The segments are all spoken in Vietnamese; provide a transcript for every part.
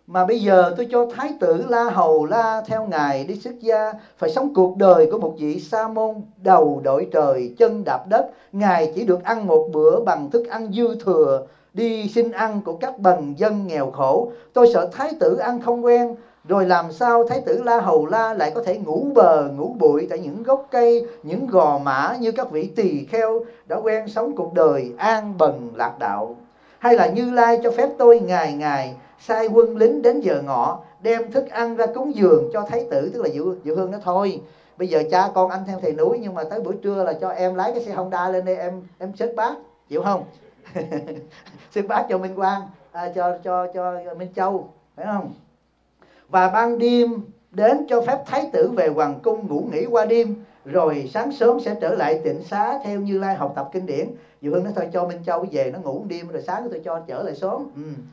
Mà bây giờ tôi cho Thái tử La Hầu La theo ngài đi xuất gia, phải sống cuộc đời của một vị sa môn, đầu đội trời chân đạp đất. Ngài chỉ được ăn một bữa bằng thức ăn dư thừa, đi xin ăn của các bần dân nghèo khổ. Tôi sợ Thái tử ăn không quen, rồi làm sao Thái tử La Hầu La lại có thể ngủ bờ ngủ bụi tại những gốc cây, những gò mã như các vị tỳ kheo đã quen sống cuộc đời an bần lạc đạo. Hay là Như Lai cho phép tôi ngày ngày sai quân lính đến giờ ngọ đem thức ăn ra cúng dường cho Thái tử, tức là Diệu Hương nói thôi, bây giờ cha con anh theo thầy núi, nhưng mà tới buổi trưa là cho em lái cái xe Honda lên đây, em xếp bát, chịu không? Xếp bát cho Minh Quang, cho Minh Châu, phải không? Và ban đêm đến cho phép Thái tử về hoàng cung ngủ nghỉ qua đêm, rồi sáng sớm sẽ trở lại tịnh xá theo Như Lai học tập kinh điển. Diệu Hương nói thôi cho Minh Châu về nó ngủ một đêm, rồi sáng tôi cho trở lại sớm.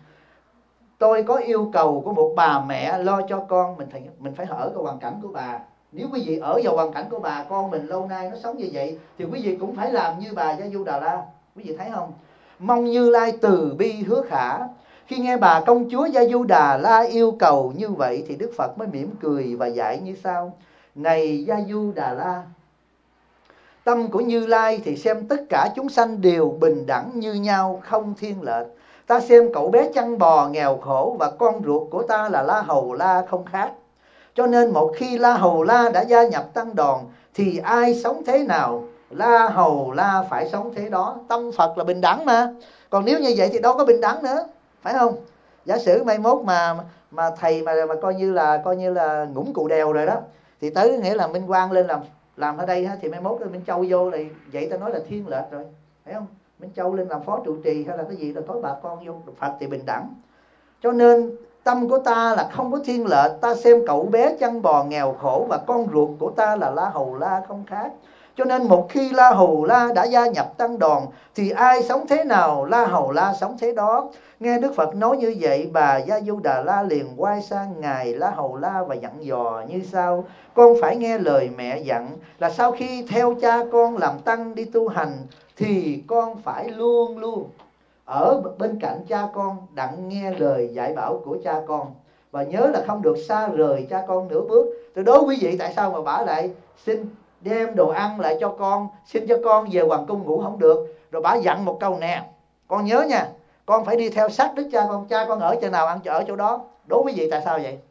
Tôi có yêu cầu của một bà mẹ lo cho con, mình phải ở cái hoàn cảnh của bà. Nếu quý vị ở vào hoàn cảnh của bà, con mình lâu nay nó sống như vậy, thì quý vị cũng phải làm như bà Gia Du Đà La. Quý vị thấy không? Mong Như Lai từ bi hứa khả. Khi nghe bà công chúa Gia Du Đà La yêu cầu như vậy, thì Đức Phật mới mỉm cười và dạy như sau: này Gia Du Đà La, tâm của Như Lai thì xem tất cả chúng sanh đều bình đẳng như nhau, không thiên lệch. Ta xem cậu bé chăn bò nghèo khổ và con ruột của ta là La Hầu La không khác. Cho nên một khi La Hầu La đã gia nhập tăng đoàn, thì ai sống thế nào, La Hầu La phải sống thế đó. Tâm Phật là bình đẳng mà. Còn nếu như vậy thì đâu có bình đẳng nữa, phải không? Giả sử mai mốt mà thầy mà coi như là ngủm cụ đèo rồi đó, thì tới nghĩa là Minh Quang lên làm ở đây, thì mai mốt Minh Châu vô thì vậy ta nói là thiên lệch rồi, phải không? Minh Châu lên làm phó trụ trì hay là cái gì, là tối bà con vô. Phật thì bình đẳng. Cho nên tâm của ta là không có thiên lệch. Ta xem cậu bé chăn bò nghèo khổ và con ruột của ta là La Hầu La không khác. Cho nên một khi La Hầu La đã gia nhập tăng đoàn, thì ai sống thế nào, La Hầu La sống thế đó. Nghe Đức Phật nói như vậy, bà Gia Du Đà La liền quay sang ngài La Hầu La và dặn dò như sau: con phải nghe lời mẹ dặn, là sau khi theo cha con làm tăng đi tu hành, thì con phải luôn luôn ở bên cạnh cha con, đặng nghe lời dạy bảo của cha con, và nhớ là không được xa rời cha con nửa bước. Từ đó quý vị, tại sao mà bả lại xin đem đồ ăn lại cho con, xin cho con về hoàng cung ngủ không được? Rồi bả dặn một câu nè: con nhớ nha, con phải đi theo sát đức cha con ở chỗ nào ăn ở chỗ đó. Đố quý vị tại sao vậy?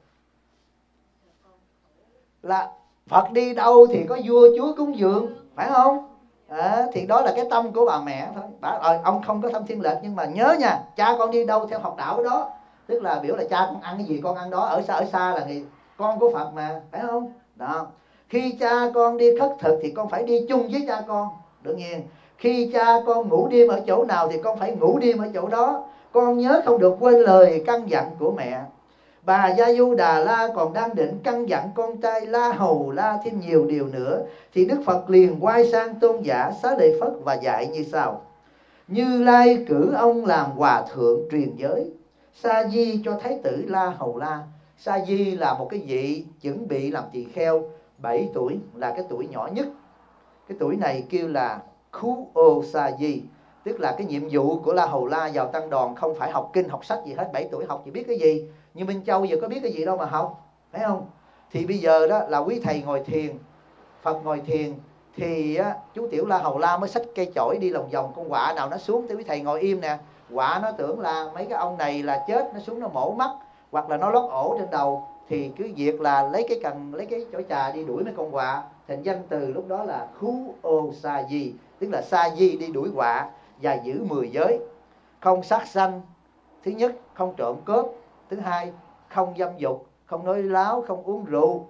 Là Phật đi đâu thì có vua chúa cúng dường, phải không? Thì đó là cái tâm của bà mẹ thôi. Ông không có tâm thiên lệch, nhưng mà nhớ nha, cha con đi đâu theo học đạo đó, tức là biểu là cha con ăn cái gì con ăn đó. Ở xa là người con của Phật mà, phải không? Đó. Khi cha con đi khất thực thì con phải đi chung với cha con, đương nhiên. Khi cha con ngủ đêm ở chỗ nào thì con phải ngủ đêm ở chỗ đó. Con nhớ không được quên lời căn dặn của mẹ. Bà Gia Du Đà La còn đang định căn dặn con trai La Hầu La thêm nhiều điều nữa, thì Đức Phật liền quay sang tôn giả Xá Lợi Phất và dạy như sau: Như Lai cử ông làm hòa thượng truyền giới, sa di cho Thái tử La Hầu La. Sa di là một cái vị chuẩn bị làm tỳ kheo, 7 tuổi là cái tuổi nhỏ nhất. Cái tuổi này kêu là Khu Ô Sa Di, tức là cái nhiệm vụ của La Hầu La vào tăng đoàn không phải học kinh học sách gì hết. 7 tuổi học thì biết cái gì? Như Minh Châu giờ có biết cái gì đâu mà học, phải không? Thì bây giờ đó là quý thầy ngồi thiền, Phật ngồi thiền, thì chú tiểu La Hầu La mới xách cây chổi đi lòng vòng con quạ nào nó xuống, thì quý thầy ngồi im nè. Quạ nó tưởng là mấy cái ông này là chết, nó xuống nó mổ mắt, hoặc là nó lót ổ trên đầu, thì cứ việc là lấy cái chổi trà đi đuổi mấy con quạ. Thành danh từ lúc đó là Khu Ô Sa Di, tức là Sa Di đi đuổi quạ và giữ 10 giới. Không sát sanh, thứ nhất. Không trộm cướp, thứ hai. Không dâm dục, không nói láo, không uống rượu,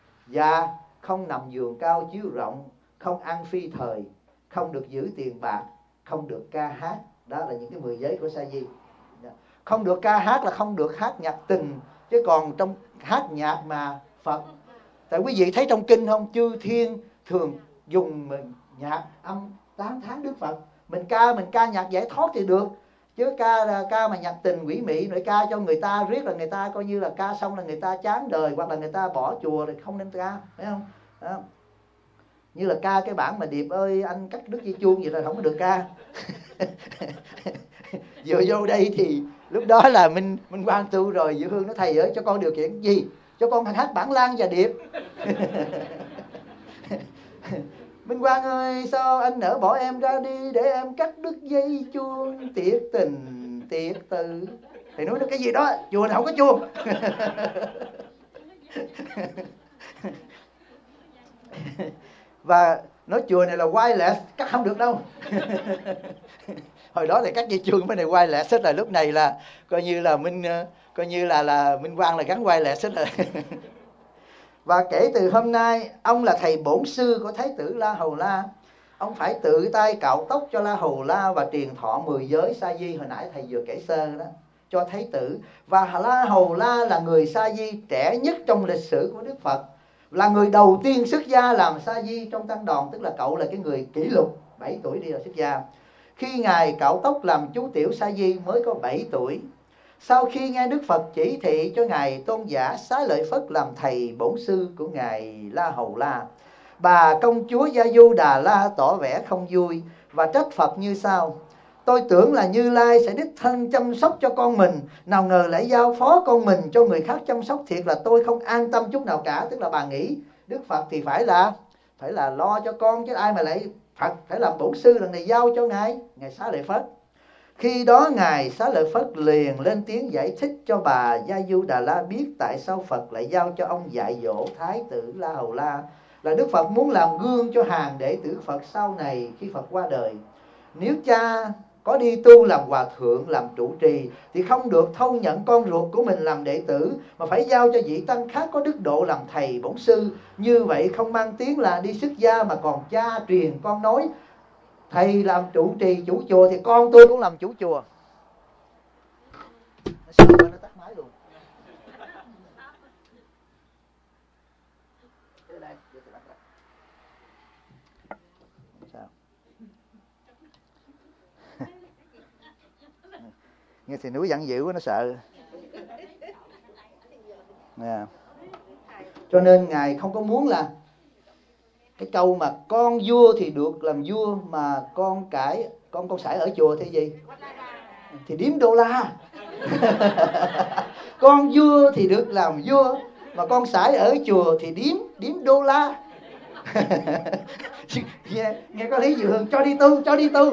và không nằm giường cao chiếu rộng, không ăn phi thời, không được giữ tiền bạc, không được ca hát. Đó là những cái 10 giới của Sa Di. Không được ca hát là không được hát nhạc tình, chứ còn trong hát nhạc mà Phật, tại quý vị thấy trong kinh không, chư thiên thường dùng nhạc âm tán thán Đức Phật. Mình ca nhạc giải thoát thì được, chứ ca mà nhạc tình quỷ mị rồi ca cho người ta riết là người ta coi như là ca xong là người ta chán đời, hoặc là người ta bỏ chùa thì không nên ca, phải không? Đó. Như là ca cái bản mà Điệp ơi anh cắt đứt dây chuông vậy là không có được ca. Vừa vô đây thì Lúc đó là Minh Quang tu rồi. Diệu Hương nói thầy ơi, cho con điều kiện gì? Cho con hát bản Lan và điệp. Minh Quang ơi, sao anh nỡ bỏ em ra đi để em cắt đứt dây chuông tiệt tình tiệt tử. Thầy nói cái gì đó, chùa này không có chuông. Và nói chùa này là wireless, cắt không được đâu. Hồi đó thì cắt dây chuông bên này wireless hết rồi, lúc này là coi như là Minh Quang là gắn wireless hết rồi. Và kể từ hôm nay, ông là thầy bổn sư của Thái tử La Hầu La. Ông phải tự tay cạo tóc cho La Hầu La và truyền thọ 10 giới sa di hồi nãy thầy vừa kể sơ đó cho Thái tử. Và La Hầu La là người sa di trẻ nhất trong lịch sử của Đức Phật, là người đầu tiên xuất gia làm sa di trong tăng đoàn, tức là cậu là cái người kỷ lục 7 tuổi đi là xuất gia. Khi ngài cạo tóc làm chú tiểu sa di mới có 7 tuổi. Sau khi nghe Đức Phật chỉ thị cho ngài tôn giả Xá Lợi Phất làm thầy bổn sư của ngài La Hầu La, bà công chúa Gia Du Đà La tỏ vẻ không vui và trách Phật như sau: tôi tưởng là Như Lai sẽ đích thân chăm sóc cho con mình, nào ngờ lại giao phó con mình cho người khác chăm sóc, thiệt là tôi không an tâm chút nào cả. Tức là bà nghĩ Đức Phật thì phải là lo cho con, chứ ai mà lại Phật phải làm bổn sư, lần này giao cho ngài Xá Lợi Phất. Khi đó ngài Xá Lợi Phất liền lên tiếng giải thích cho bà Gia Du Đà La biết tại sao Phật lại giao cho ông dạy dỗ Thái tử La Hầu La, là Đức Phật muốn làm gương cho hàng đệ tử Phật sau này khi Phật qua đời. Nếu cha có đi tu làm hòa thượng, làm trụ trì thì không được thâu nhận con ruột của mình làm đệ tử, mà phải giao cho vị tăng khác có đức độ làm thầy bổn sư. Như vậy không mang tiếng là đi xuất gia, mà còn cha truyền con nói. Thầy làm trụ trì chủ chùa thì con tôi cũng làm chủ chùa. Nó tắt máy luôn. Sao? Nghe thì núi giận dữ quá, nó sợ. Yeah. Cho nên ngài không có muốn là cái câu mà con vua thì được làm vua, mà con sải ở chùa thì gì? Thì điếm đô la. Con vua thì được làm vua, mà con sải ở chùa thì điếm đô la. Nghe có lý Dượng, cho đi tu.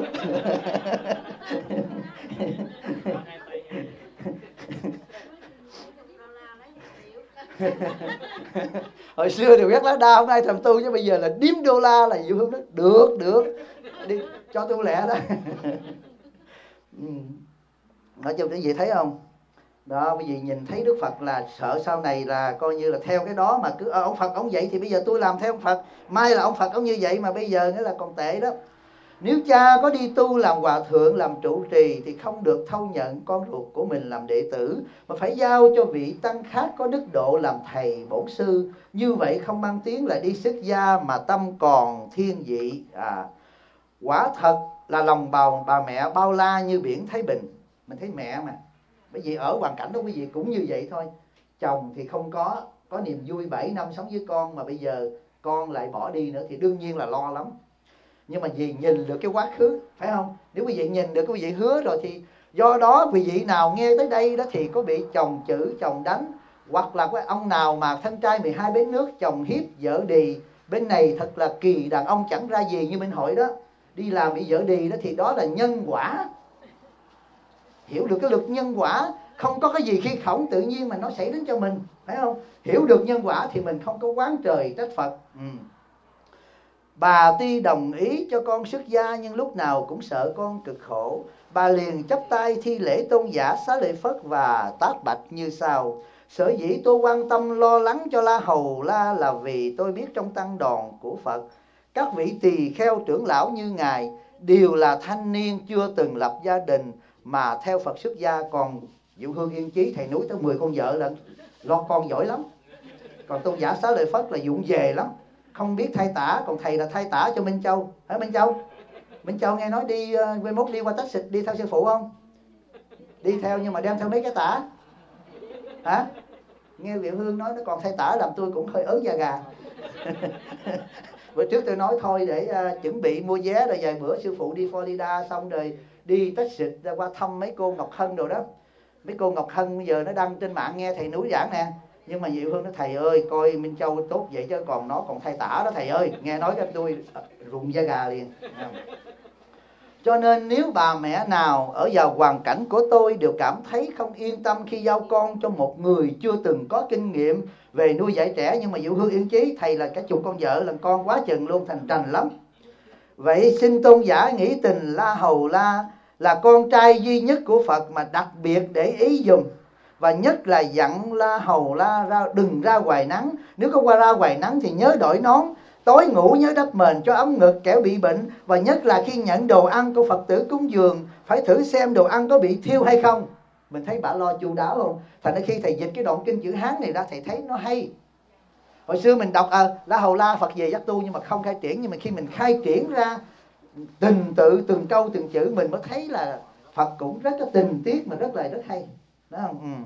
Hồi xưa thì quét lá đa, hôm nay thầm tu, chứ bây giờ là điếm đô la là Dượng đó. Được đi cho tu lẹ đó. Nói chung cái gì thấy không? Đó, bởi vì nhìn thấy Đức Phật là sợ sau này là coi như là theo cái đó, mà cứ ông Phật ông vậy thì bây giờ tôi làm theo ông Phật, mai là ông Phật ông như vậy mà bây giờ nữa là còn tệ đó. Nếu cha có đi tu làm hòa thượng, làm trụ trì thì không được thâu nhận con ruột của mình làm đệ tử, mà phải giao cho vị tăng khác có đức độ làm thầy bổn sư. Như vậy không mang tiếng là đi xuất gia, mà tâm còn thiên vị. Quả thật là lòng bà mẹ bao la như biển Thái Bình. Mình thấy mẹ mà, bởi vì ở hoàn cảnh đó quý vị cũng như vậy thôi. Chồng thì không có niềm vui 7 năm sống với con, mà bây giờ con lại bỏ đi nữa thì đương nhiên là lo lắm. Nhưng mà vì nhìn được cái quá khứ, phải không? Nếu quý vị nhìn được, quý vị hứa rồi, thì do đó quý vị nào nghe tới đây đó thì có bị chồng chửi, chồng đánh, hoặc là có ông nào mà thân trai 12 bến nước, chồng hiếp vợ đì. Bên này thật là kỳ, đàn ông chẳng ra gì như bên hội đó, đi làm bị vợ đì đó, thì đó là nhân quả. Hiểu được cái luật nhân quả, không có cái gì khi khổng tự nhiên mà nó xảy đến cho mình, phải không? Hiểu được nhân quả thì mình không có oán trời trách Phật. Bà tuy đồng ý cho con xuất gia, nhưng lúc nào cũng sợ con cực khổ. Bà liền chắp tay thi lễ tôn giả Xá Lợi Phất và tác bạch như sau: sở dĩ tôi quan tâm lo lắng cho La Hầu La là vì tôi biết trong tăng đoàn của Phật, các vị tỳ kheo trưởng lão như ngài đều là thanh niên chưa từng lập gia đình mà theo Phật xuất gia. Còn Diệu Hương Yên Chí thầy núi tới 10 con vợ lận, lo con giỏi lắm. Còn tôn giả Xá Lợi Phất là vụng về lắm, không biết thay tả. Còn thầy là thay tả cho Minh Châu. Hả Minh Châu nghe nói đi quê mốt đi qua Tách Xịt, đi theo sư phụ không? Đi theo nhưng mà đem theo mấy cái tả. Hả? Nghe Diệu Hương nói nó còn thay tả làm tôi cũng hơi ớn da gà. Bữa trước tôi nói thôi để chuẩn bị mua vé rồi vài bữa sư phụ đi Florida xong rồi đi Tách Xịt ra qua thăm mấy cô Ngọc Hân rồi đó. Mấy cô Ngọc Hân bây giờ nó đăng trên mạng nghe thầy Núi giảng nè, nhưng mà Diệu Hương nói thầy ơi coi Minh Châu tốt vậy chứ còn nó còn thay tả đó thầy ơi, nghe nói cái tôi rụng da gà liền. Cho nên nếu bà mẹ nào ở vào hoàn cảnh của tôi đều cảm thấy không yên tâm khi giao con cho một người chưa từng có kinh nghiệm về nuôi dạy trẻ, nhưng mà Diệu Hương yên chí thầy là cả chục con vợ lần con quá chừng luôn, thành trành lắm. Vậy xin tôn giả nghĩ tình La Hầu La là con trai duy nhất của Phật mà đặc biệt để ý dùm, và nhất là dặn La Hầu La đừng ra ngoài nắng, nếu có qua ra ngoài nắng thì nhớ đổi nón, tối ngủ nhớ đắp mền cho ấm ngực kẻo bị bệnh, và nhất là khi nhận đồ ăn của Phật tử cúng dường phải thử xem đồ ăn có bị thiêu hay không. Mình thấy bà lo chu đáo không? Thành ra khi thầy dịch cái đoạn kinh chữ Hán này ra thầy thấy nó hay. Hồi xưa mình đọc La Hầu La Phật về dắt tu nhưng mà không khai triển, nhưng mà khi mình khai triển ra tình tự từng câu từng chữ mình mới thấy là Phật cũng rất có tình tiết mà rất hay, đó không?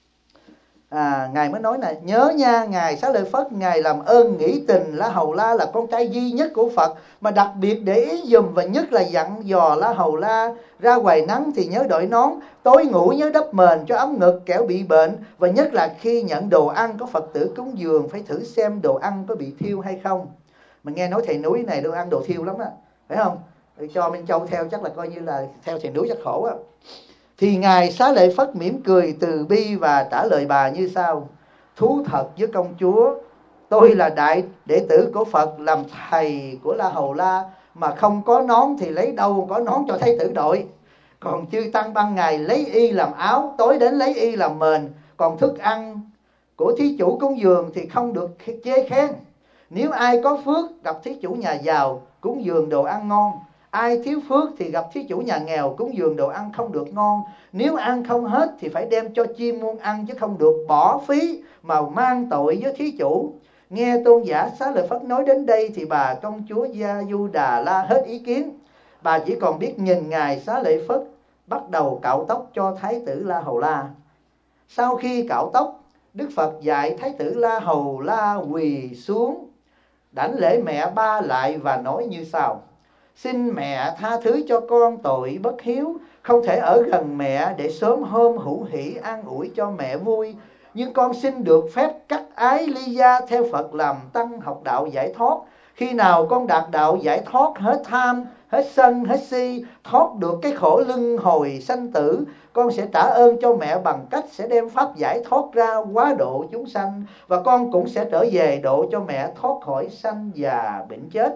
Ngài mới nói này: nhớ nha Ngài Xá Lợi Phất, Ngài làm ơn nghĩ tình La Hầu La là con trai duy nhất của Phật mà đặc biệt để ý dùm, và nhất là dặn dò La Hầu La ra ngoài nắng thì nhớ đội nón, tối ngủ nhớ đắp mền cho ấm ngực kẻo bị bệnh, và nhất là khi nhận đồ ăn có Phật tử cúng dường phải thử xem đồ ăn có bị thiêu hay không. Mình nghe nói thầy Núi này đồ ăn đồ thiêu lắm á, phải không? Cho Minh Châu theo chắc là coi như là theo thầy Núi chắc khổ á. Thì Ngài Xá Lợi Phất mỉm cười từ bi và trả lời bà như sau: thú thật với công chúa, tôi là đại đệ tử của Phật, làm thầy của La Hầu La mà không có nón thì lấy đâu có nón cho thái tử đội. Còn chư tăng ban ngày lấy y làm áo, tối đến lấy y làm mền. Còn thức ăn của thí chủ cúng dường thì không được chê khen. Nếu ai có phước gặp thí chủ nhà giàu cúng dường đồ ăn ngon, ai thiếu phước thì gặp thí chủ nhà nghèo cúng dường đồ ăn không được ngon. Nếu ăn không hết thì phải đem cho chim muôn ăn, chứ không được bỏ phí mà mang tội với thí chủ. Nghe tôn giả Xá Lợi Phất nói đến đây thì bà công chúa Gia Du Đà La hết ý kiến. Bà chỉ còn biết nhìn Ngài Xá Lợi Phất bắt đầu cạo tóc cho thái tử La Hầu La. Sau khi cạo tóc, Đức Phật dạy thái tử La Hầu La quỳ xuống đảnh lễ mẹ ba lại và nói như sau: xin mẹ tha thứ cho con tội bất hiếu, không thể ở gần mẹ để sớm hôm hữu hỷ an ủi cho mẹ vui. Nhưng con xin được phép cắt ái ly gia theo Phật làm tăng học đạo giải thoát. Khi nào con đạt đạo giải thoát, hết tham, hết sân, hết si, thoát được cái khổ luân hồi sanh tử, con sẽ trả ơn cho mẹ bằng cách sẽ đem pháp giải thoát ra quá độ chúng sanh, và con cũng sẽ trở về độ cho mẹ thoát khỏi sanh già bệnh chết.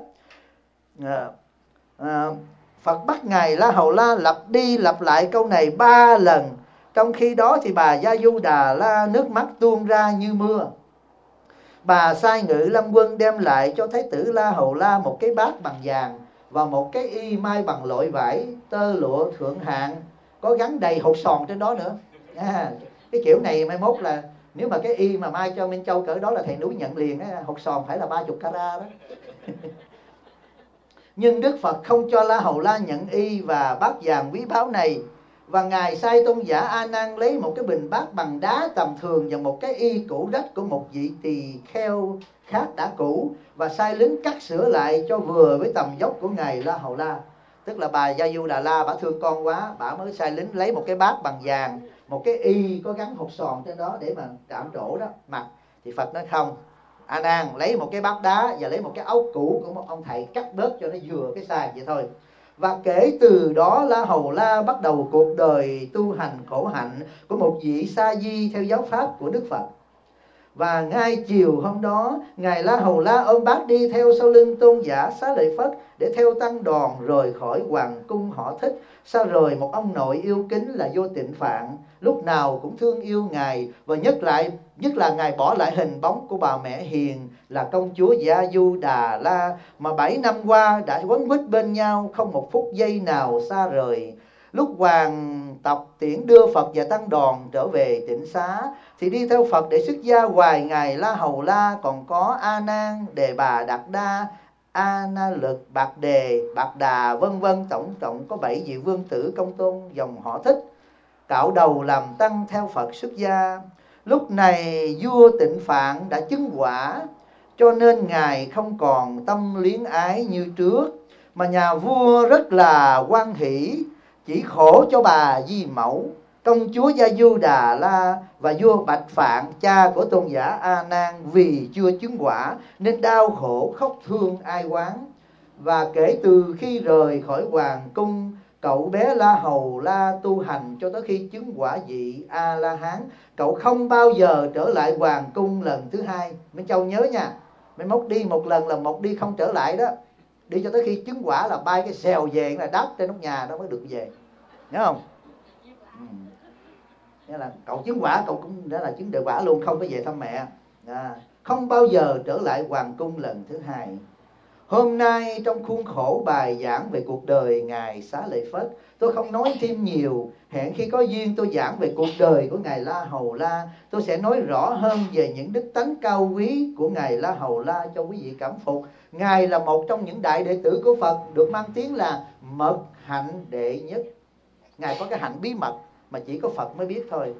Phật bắt Ngài La Hầu La lặp đi lặp lại câu này 3 lần. Trong khi đó thì bà Gia Du Đà La nước mắt tuôn ra như mưa. Bà sai Ngự Lâm Quân đem lại cho thái tử La Hầu La một cái bát bằng vàng và một cái y mai bằng lội vải tơ lụa thượng hạng, có gắn đầy hột sòn trên đó nữa. Cái kiểu này mai mốt là nếu mà cái y mà mai cho Minh Châu cỡ đó là thầy Núi nhận liền á, hột sòn phải là 30 carat đó. Nhưng Đức Phật không cho La Hầu La nhận y và bát vàng quý báu này, và Ngài sai tôn giả A Nan lấy một cái bình bát bằng đá tầm thường và một cái y cũ rách của một vị tỳ kheo khác đã cũ, và sai lính cắt sửa lại cho vừa với tầm dốc của Ngài La Hầu La. Tức là bà Gia Du Đà La bà thương con quá, bà mới sai lính lấy một cái bát bằng vàng, một cái y có gắn hột sòn trên đó để mà chạm trổ đó mặc. Thì Phật nói không, A Nan lấy một cái bát đá và lấy một cái áo cũ của một ông thầy cắt bớt cho nó vừa cái size vậy thôi. Và kể từ đó La Hầu La bắt đầu cuộc đời tu hành khổ hạnh của một vị sa di theo giáo pháp của Đức Phật. Và ngay chiều hôm đó, Ngài La Hầu La ôm bát đi theo sau lưng tôn giả Xá Lợi Phất để theo tăng đoàn rời khỏi hoàng cung họ Thích. Sau rồi một ông nội yêu kính là Vô Tịnh Phạn lúc nào cũng thương yêu Ngài, và nhất là Ngài bỏ lại hình bóng của bà mẹ hiền là công chúa Gia Du Đà La mà 7 năm qua đã quấn quýt bên nhau, không một phút giây nào xa rời. Lúc hoàng tộc tiễn đưa Phật và tăng đoàn trở về Tịnh Xá thì đi theo Phật để xuất gia ngoài Ngài La Hầu La còn có A Nan, Đề Bà Đạt Đa, A Na Lực, Bạc Đề, Bạc Đà vân vân. Tổng cộng có 7 vị vương tử công tôn dòng họ Thích cạo đầu làm tăng theo Phật xuất gia. Lúc này vua Tịnh Phạn đã chứng quả, cho nên Ngài không còn tâm luyến ái như trước, mà nhà vua rất là hoan hỷ, chỉ khổ cho bà Di Mẫu. Công chúa Gia Du Đà La và vua Bạch Phạn, cha của tôn giả A Nan, vì chưa chứng quả nên đau khổ khóc thương ai oán. Và kể từ khi rời khỏi hoàng cung, cậu bé La Hầu La tu hành cho tới khi chứng quả vị A La Hán. Cậu không bao giờ trở lại hoàng cung lần thứ hai. Mấy châu nhớ nha, mấy mốt đi một lần là một đi không trở lại đó. Đi cho tới khi chứng quả là bay cái xèo về, là đáp trên nóc nhà đó mới được về, nhớ không? Nghĩa là cậu chứng quả, cậu cũng đã là chứng đệ quả luôn, không có về thăm mẹ. Không bao giờ trở lại hoàng cung lần thứ hai. Hôm nay trong khuôn khổ bài giảng về cuộc đời Ngài Xá Lợi Phất, tôi không nói thêm nhiều. Hẹn khi có duyên tôi giảng về cuộc đời của Ngài La Hầu La, tôi sẽ nói rõ hơn về những đức tánh cao quý của Ngài La Hầu La cho quý vị cảm phục. Ngài là một trong những đại đệ tử của Phật, được mang tiếng là mật hạnh đệ nhất. Ngài có cái hạnh bí mật mà chỉ có Phật mới biết thôi.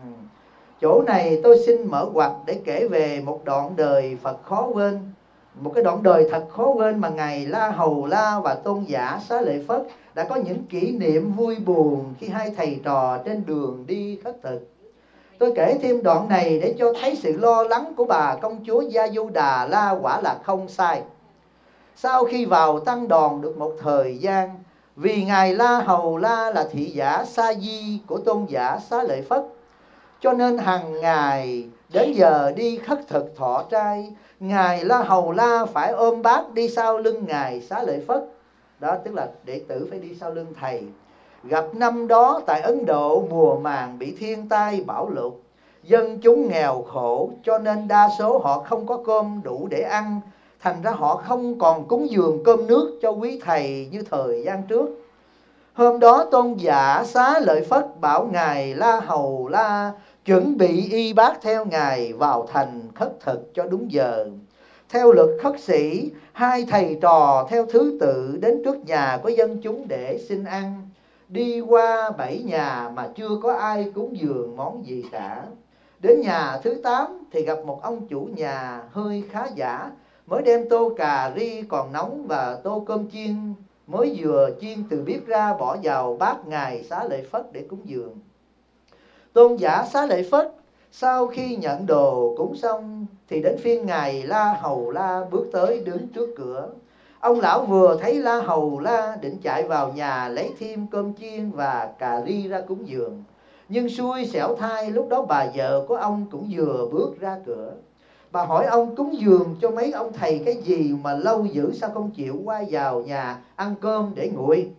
Chỗ này tôi xin mở ngoặt để kể về một đoạn đời Phật khó quên. Một cái đoạn đời thật khó quên mà Ngài La Hầu La và tôn giả Xá Lợi Phất đã có những kỷ niệm vui buồn khi hai thầy trò trên đường đi khất thực. Tôi kể thêm đoạn này để cho thấy sự lo lắng của bà công chúa Gia Du Đà La quả là không sai. Sau khi vào tăng đoàn được một thời gian, vì Ngài La Hầu La là thị giả sa di của tôn giả Xá Lợi Phất, cho nên hàng ngày đến giờ đi khất thực thọ trai, Ngài La Hầu La phải ôm bát đi sau lưng Ngài Xá Lợi Phất. Đó tức là đệ tử phải đi sau lưng thầy. Gặp năm đó tại Ấn Độ mùa màng bị thiên tai bão lụt, dân chúng nghèo khổ, cho nên đa số họ không có cơm đủ để ăn. Thành ra họ không còn cúng dường cơm nước cho quý thầy như thời gian trước. Hôm đó tôn giả Xá Lợi Phất bảo Ngài La Hầu La chuẩn bị y bát theo Ngài vào thành khất thực cho đúng giờ. Theo luật khất sĩ, hai thầy trò theo thứ tự đến trước nhà của dân chúng để xin ăn. Đi qua 7 nhà mà chưa có ai cúng dường món gì cả. Đến nhà thứ 8 thì gặp một ông chủ nhà hơi khá giả, mới đem tô cà ri còn nóng và tô cơm chiên mới vừa chiên từ bếp ra bỏ vào bát Ngài Xá Lợi Phất để cúng dường. Tôn giả Xá Lợi Phất sau khi nhận đồ cúng xong thì đến phiên Ngài La Hầu La bước tới đứng trước cửa. Ông lão vừa thấy La Hầu La định chạy vào nhà lấy thêm cơm chiên và cà ri ra cúng dường. Nhưng xui xẻo thay lúc đó bà vợ của ông cũng vừa bước ra cửa. Bà hỏi ông cúng dường cho mấy ông thầy cái gì mà lâu dữ sao không chịu qua vào nhà ăn cơm để nguội.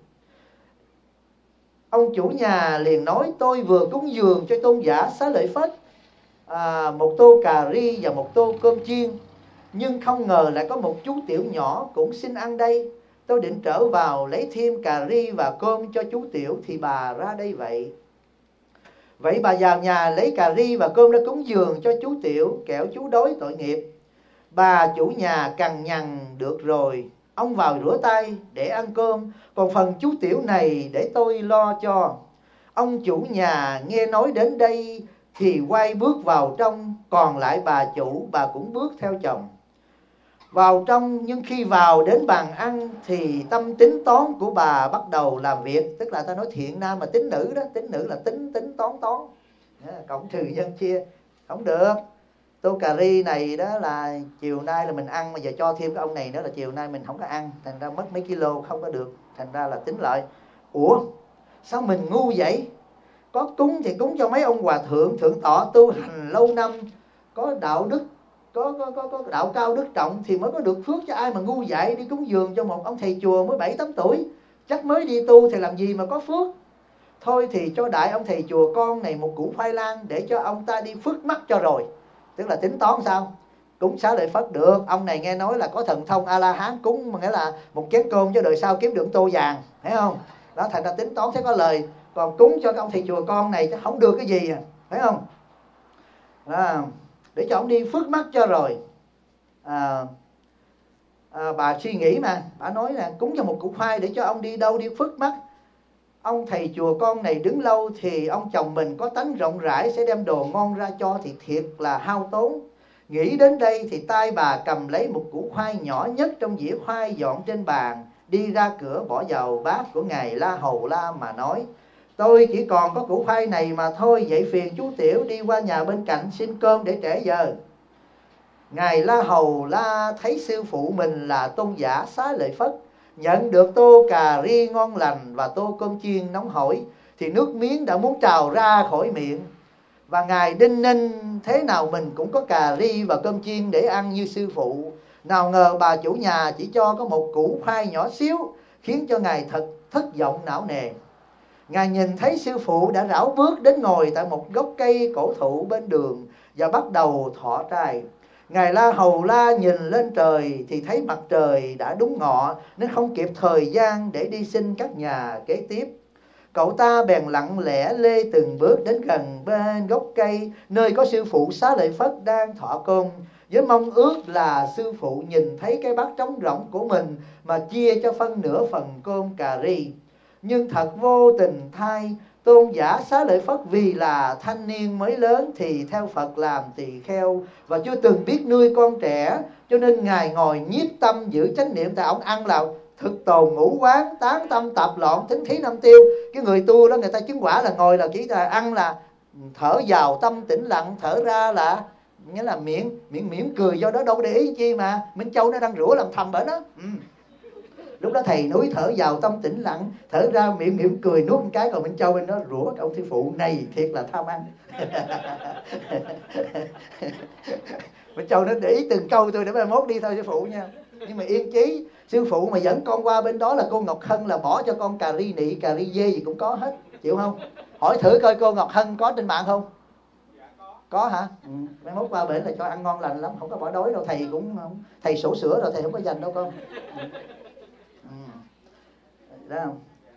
Ông chủ nhà liền nói tôi vừa cúng dường cho tôn giả Xá Lợi Phất một tô cà ri và một tô cơm chiên. Nhưng không ngờ lại có một chú tiểu nhỏ cũng xin ăn đây. Tôi định trở vào lấy thêm cà ri và cơm cho chú tiểu thì bà ra đây vậy. Vậy bà vào nhà lấy cà ri và cơm ra cúng dường cho chú tiểu, kẻo chú đói tội nghiệp. Bà chủ nhà cằn nhằn được rồi, ông vào rửa tay để ăn cơm, còn phần chú tiểu này để tôi lo cho. Ông chủ nhà nghe nói đến đây thì quay bước vào trong, còn lại bà chủ, bà cũng bước theo chồng vào trong. Nhưng khi vào đến bàn ăn thì tâm tính toán của bà bắt đầu làm việc. Tức là ta nói thiện nam mà tính nữ đó, tính nữ là tính toán cộng trừ nhân chia. Không được, tô cà ri này đó là chiều nay là mình ăn, mà giờ cho thêm cái ông này nữa là chiều nay mình không có ăn, thành ra mất mấy kilo không có được, thành ra là tính lại. Ủa sao mình ngu vậy? Có cúng thì cúng cho mấy ông hòa thượng thượng tọa tu hành lâu năm, có đạo đức, có đạo cao đức trọng thì mới có được phước, cho ai mà ngu dại đi cúng dường cho một ông thầy chùa mới 7-8 tuổi, chắc mới đi tu thì làm gì mà có phước. Thôi thì cho đại ông thầy chùa con này một củ khoai lang để cho ông ta đi phước mắt cho rồi. Tức là tính toán sao? Cúng Xá Lợi Phất được, ông này nghe nói là có thần thông A-la-hán, cúng mà nghĩa là một chén cơm cho đời sau kiếm được tô vàng, thấy không? Đó, thành ra tính toán thế có lời. Còn cúng cho ông thầy chùa con này chứ không được cái gì, thấy không? Để cho ông đi phước mắt cho rồi. Bà suy nghĩ mà, bà nói là cúng cho một củ khoai để cho ông đi đâu đi phước mắt. Ông thầy chùa con này đứng lâu thì ông chồng mình có tánh rộng rãi sẽ đem đồ ngon ra cho thì thiệt là hao tốn. Nghĩ đến đây thì tay bà cầm lấy một củ khoai nhỏ nhất trong dĩa khoai dọn trên bàn, đi ra cửa bỏ vào bát của Ngài La Hầu La mà nói: Tôi chỉ còn có củ khoai này mà thôi, vậy phiền chú Tiểu đi qua nhà bên cạnh xin cơm để trễ giờ. Ngài La Hầu La thấy sư phụ mình là Tôn giả Xá Lợi Phất nhận được tô cà ri ngon lành và tô cơm chiên nóng hổi thì nước miếng đã muốn trào ra khỏi miệng. Và Ngài đinh ninh thế nào mình cũng có cà ri và cơm chiên để ăn như sư phụ. Nào ngờ bà chủ nhà chỉ cho có một củ khoai nhỏ xíu, khiến cho Ngài thật thất vọng não nề. Ngài nhìn thấy sư phụ đã rảo bước đến ngồi tại một gốc cây cổ thụ bên đường và bắt đầu thọ trai. Ngài La Hầu La nhìn lên trời thì thấy mặt trời đã đúng ngọ, nên không kịp thời gian để đi xin các nhà kế tiếp. Cậu ta bèn lặng lẽ lê từng bước đến gần bên gốc cây nơi có sư phụ Xá Lợi Phất đang thọ cơm, với mong ước là sư phụ nhìn thấy cái bát trống rỗng của mình mà chia cho phân nửa phần cơm cà ri. Nhưng thật vô tình thay, Tôn giả Xá Lợi Phất vì là thanh niên mới lớn thì theo Phật làm tỳ kheo và chưa từng biết nuôi con trẻ, cho nên Ngài ngồi nhiếp tâm giữ chánh niệm. Tại ông ăn là thực tồn ngũ quán, tán tâm tạp loạn, thính thí năm tiêu. Cái người tu đó người ta chứng quả là ngồi là chỉ là ăn là thở vào tâm tĩnh lặng, thở ra là nghĩa là miệng mỉm cười, do đó đâu có để ý chi mà Minh Châu nó đang rủa làm thầm ở đó. Lúc đó thầy núi thở vào tâm tĩnh lặng, thở ra miệng mỉm cười nuốt một cái, còn Minh Châu bên đó rủa ông sư phụ này thiệt là tham ăn. Minh Châu nó để ý từng câu tôi để mai mốt đi thôi sư phụ nha. Nhưng mà yên chí, sư phụ mà dẫn con qua bên đó là cô Ngọc Hân là bỏ cho con cà ri nị, cà ri dê gì cũng có hết, chịu không? Hỏi thử coi cô Ngọc Hân có trên mạng không? Có hả? Mai mốt qua bển là cho ăn ngon lành lắm, không có bỏ đói đâu. Thầy cũng thầy sổ sữa rồi, thầy không có dành đâu con. Đó không?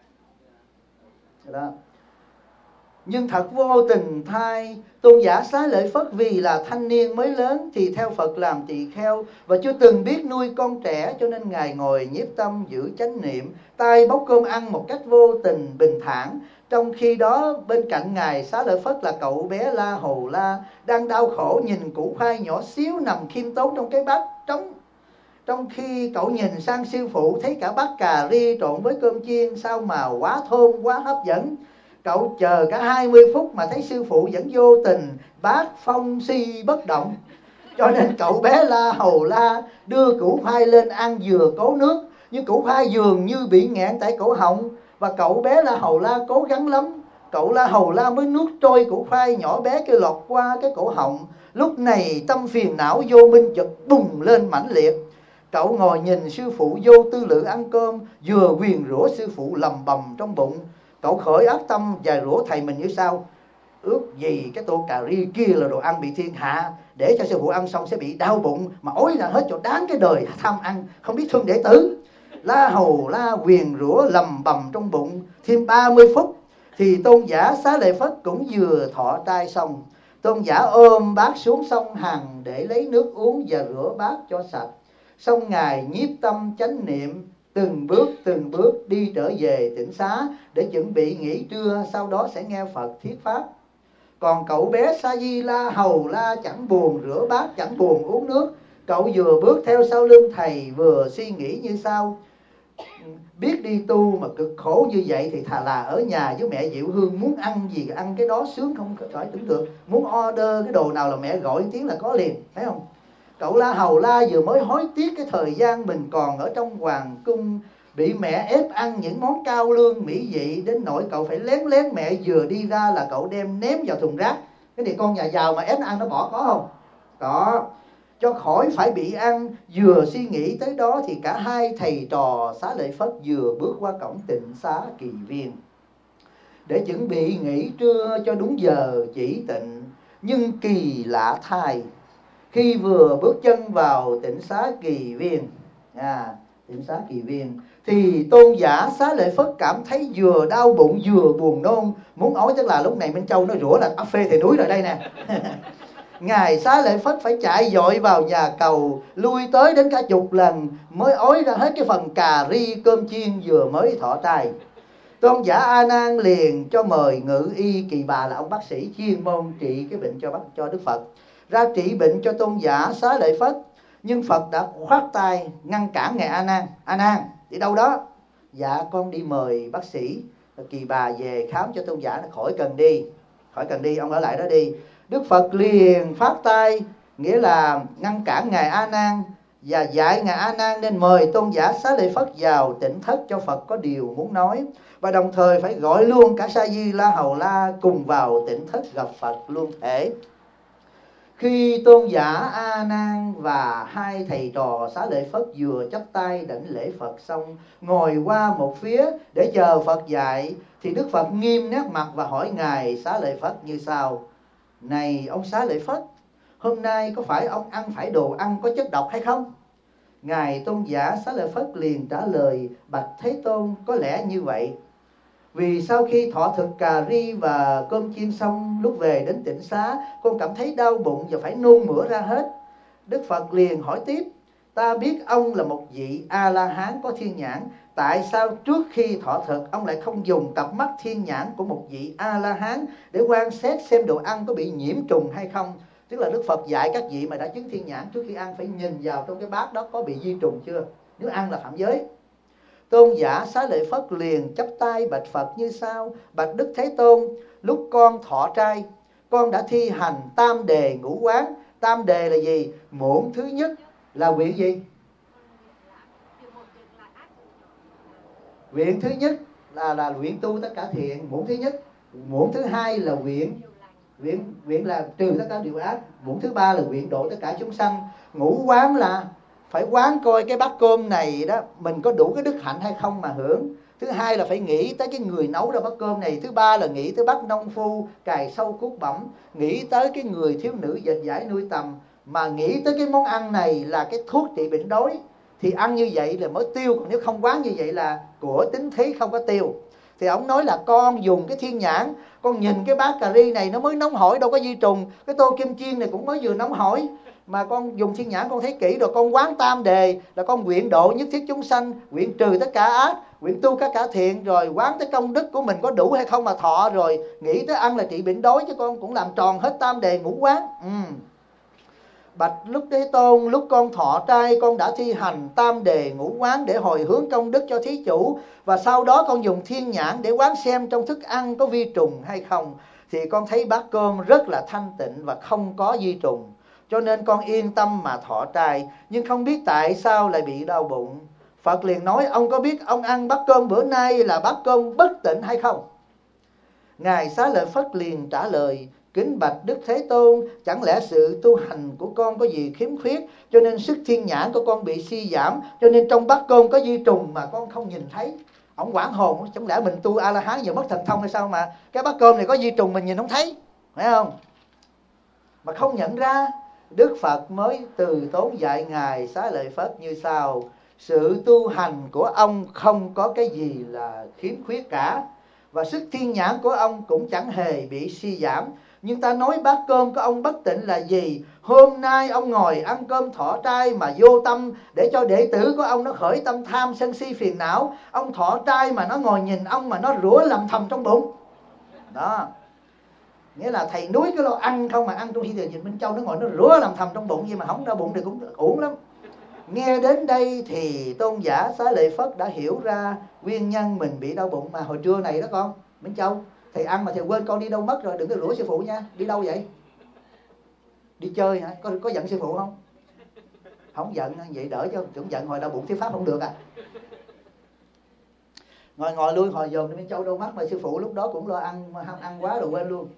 Đó. Nhưng thật vô tình thay, Tôn giả Xá Lợi Phất vì là thanh niên mới lớn thì theo Phật làm tỳ kheo và chưa từng biết nuôi con trẻ, cho nên Ngài ngồi nhiếp tâm giữ chánh niệm, tay bóc cơm ăn một cách vô tình bình thản. Trong khi đó bên cạnh Ngài Xá Lợi Phất là cậu bé La Hầu La đang đau khổ nhìn củ khoai nhỏ xíu nằm khiêm tốn trong cái bát trống. Trong khi cậu nhìn sang sư phụ thấy cả bát cà ri trộn với cơm chiên sao mà quá thơm, quá hấp dẫn. Cậu chờ cả 20 phút mà thấy sư phụ vẫn vô tình, bát phong si bất động. Cho nên cậu bé La Hầu La đưa củ khoai lên ăn vừa cố nước, nhưng củ khoai dường như bị nghẹn tại cổ họng. Và cậu bé La Hầu La cố gắng lắm, cậu La Hầu La mới nuốt trôi củ khoai nhỏ bé kia lọt qua cái cổ họng. Lúc này tâm phiền não vô minh chợt bùng lên mãnh liệt. Cậu ngồi nhìn sư phụ vô tư lự ăn cơm, vừa nguyền rủa sư phụ lầm bầm trong bụng. Cậu khởi ác tâm và rủa thầy mình như sau: ước gì cái tô cà ri kia là đồ ăn bị thiên hạ, để cho sư phụ ăn xong sẽ bị đau bụng, mà ối là hết cho đáng cái đời tham ăn, không biết thương đệ tử. La Hầu La nguyền rủa lầm bầm trong bụng. Thêm 30 phút thì Tôn giả Xá Lợi Phất cũng vừa thọ trai xong. Tôn giả ôm bát xuống sông Hằng để lấy nước uống và rửa bát cho sạch. Xong Ngài nhiếp tâm chánh niệm, từng bước đi trở về tịnh xá để chuẩn bị nghỉ trưa, sau đó sẽ nghe Phật thuyết pháp. Còn cậu bé Sa Di La Hầu La chẳng buồn rửa bát, chẳng buồn uống nước. Cậu vừa bước theo sau lưng thầy vừa suy nghĩ như sau: biết đi tu mà cực khổ như vậy thì thà là ở nhà với mẹ Diệu Hương, muốn ăn gì ăn cái đó sướng không khỏi tưởng tượng. Muốn order cái đồ nào là mẹ gọi tiếng là có liền, thấy không? Cậu La Hầu La vừa mới hối tiếc cái thời gian mình còn ở trong hoàng cung, bị mẹ ép ăn những món cao lương mỹ vị đến nỗi cậu phải lén lén mẹ vừa đi ra là cậu đem ném vào thùng rác. Cái này con nhà giàu mà ép nó ăn nó bỏ có không? Có. Cho khỏi phải bị ăn. Vừa suy nghĩ tới đó thì cả hai thầy trò Xá Lợi Phất vừa bước qua cổng tịnh xá Kỳ Viên để chuẩn bị nghỉ trưa cho đúng giờ chỉ tịnh. Nhưng kỳ lạ thay, khi vừa bước chân vào tịnh xá Kỳ Viên, tịnh xá Kỳ Viên, thì Tôn giả Xá Lợi Phất cảm thấy vừa đau bụng vừa buồn nôn, muốn ói. Tức là lúc này Minh Châu nó rủa là áp phê thầy núi rồi đây nè. Ngài Xá Lợi Phất phải chạy vội vào nhà cầu, lui tới đến cả chục lần mới ói ra hết cái phần cà ri cơm chiên vừa mới thọ trai. Tôn giả A Nan liền cho mời Ngự Y Kỳ Bà, là ông bác sĩ chuyên môn trị cái bệnh cho Đức Phật, ra trị bệnh cho Tôn giả Xá Lợi Phất. Nhưng Phật đã khoát tay ngăn cản ngài A Nan. A Nan đi đâu đó? Dạ con đi mời bác sĩ. Kỳ Bà về khám cho Tôn giả, nó khỏi cần đi, ông ở lại đó đi. Đức Phật liền phát tay, nghĩa là ngăn cản ngài A Nan và dạy ngài A Nan nên mời Tôn giả Xá Lợi Phất vào tỉnh thất cho Phật có điều muốn nói, và đồng thời phải gọi luôn cả Sa Di La Hầu La cùng vào tỉnh thất gặp Phật luôn thể. Khi Tôn giả A Nan và hai thầy trò Xá Lợi Phất vừa chắp tay đảnh lễ Phật xong, ngồi qua một phía để chờ Phật dạy, thì Đức Phật nghiêm nét mặt và hỏi ngài Xá Lợi Phất như sau: Này ông Xá Lợi Phất, hôm nay có phải ông ăn phải đồ ăn có chất độc hay không? Ngài Tôn giả Xá Lợi Phất liền trả lời: Bạch Thế Tôn, có lẽ như vậy. Vì sau khi thọ thực cà ri và cơm chiên xong, lúc về đến tịnh xá, con cảm thấy đau bụng và phải nôn mửa ra hết. Đức Phật liền hỏi tiếp: Ta biết ông là một vị A-la-hán có thiên nhãn, tại sao trước khi thọ thực ông lại không dùng cặp mắt thiên nhãn của một vị A-la-hán để quan sát xem đồ ăn có bị nhiễm trùng hay không? Tức là Đức Phật dạy các vị mà đã chứng thiên nhãn, trước khi ăn phải nhìn vào trong cái bát đó có bị vi trùng chưa, nếu ăn là phạm giới. Tôn giả Xá Lợi Phất liền chắp tay bạch Phật như sau: Bạch Đức Thế Tôn, lúc con thọ trai, con đã thi hành tam đề ngũ quán. Tam đề là gì? Muỗng thứ nhất là nguyện gì? Nguyện thứ nhất là nguyện tu tất cả thiện, muỗng thứ nhất. Muỗng thứ hai là nguyện là trừ tất cả điều ác. Muỗng thứ ba là nguyện độ tất cả chúng sanh. Ngũ quán là phải quán coi cái bát cơm này đó mình có đủ cái đức hạnh hay không mà hưởng. Thứ hai là phải nghĩ tới cái người nấu ra bát cơm này. Thứ ba là nghĩ tới bác nông phu cài sâu cuốc bẩm, nghĩ tới cái người thiếu nữ dệt dải nuôi tầm, mà nghĩ tới cái món ăn này là cái thuốc trị bệnh đói, thì ăn như vậy là mới tiêu. Còn nếu không quán như vậy là của tính thí không có tiêu. Thì ông nói là con dùng cái thiên nhãn, con nhìn cái bát cà ri này nó mới nóng hổi, đâu có vi trùng. Cái tô kim chiên này cũng mới vừa nóng hổi, mà con dùng thiên nhãn con thấy kỹ rồi, con quán tam đề là con nguyện độ nhất thiết chúng sanh, nguyện trừ tất cả ác, nguyện tu tất cả thiện, rồi quán tới công đức của mình có đủ hay không mà thọ, rồi nghĩ tới ăn là trị bệnh đói, chứ con cũng làm tròn hết tam đề ngũ quán. Bạch lúc Thế Tôn, lúc con thọ trai, con đã thi hành tam đề ngũ quán để hồi hướng công đức cho thí chủ, và sau đó con dùng thiên nhãn để quán xem trong thức ăn có vi trùng hay không, thì con thấy bát cơm rất là thanh tịnh và không có vi trùng, cho nên con yên tâm mà thọ trai, nhưng không biết tại sao lại bị đau bụng. Phật liền nói: Ông có biết ông ăn bát cơm bữa nay là bát cơm bất tịnh hay không? Ngài Xá Lợi Phất liền trả lời: Kính bạch Đức Thế Tôn, chẳng lẽ sự tu hành của con có gì khiếm khuyết, cho nên sức thiên nhãn của con bị suy giảm, cho nên trong bát cơm có vi trùng mà con không nhìn thấy. Ông quảng hồn: Chẳng lẽ mình tu A-la-hán giờ mất thần thông hay sao mà cái bát cơm này có vi trùng mình nhìn không thấy, phải không? Mà không nhận ra. Đức Phật mới từ tốn dạy ngài Xá Lợi Phất như sau: Sự tu hành của ông không có cái gì là khiếm khuyết cả, và sức thiên nhãn của ông cũng chẳng hề bị suy giảm. Nhưng ta nói bát cơm của ông bất tịnh là gì? Hôm nay ông ngồi ăn cơm thọ trai mà vô tâm, để cho đệ tử của ông nó khởi tâm tham sân si phiền não. Ông thọ trai mà nó ngồi nhìn ông mà nó rủa lầm thầm trong bụng. Đó, nghĩa là thầy núi cái lo ăn không, mà ăn trong khi Dịch Minh Châu nó ngồi nó rủa làm thầm trong bụng, gì mà không đau bụng thì cũng uổng lắm. Nghe đến đây thì Tôn giả Xá Lợi Phất đã hiểu ra nguyên nhân mình bị đau bụng. Mà hồi trưa này đó con Minh Châu, thầy ăn mà thầy quên con đi đâu mất rồi, đừng có rủa sư phụ nha. Đi đâu vậy? Đi chơi hả? Có giận sư phụ không? Không giận, vậy đỡ cho. Tưởng giận hồi đau bụng thuyết pháp không được à. Ngồi lui hồi dồn đi Minh Châu đâu mất, mà sư phụ lúc đó cũng lo ăn quá rồi quên luôn.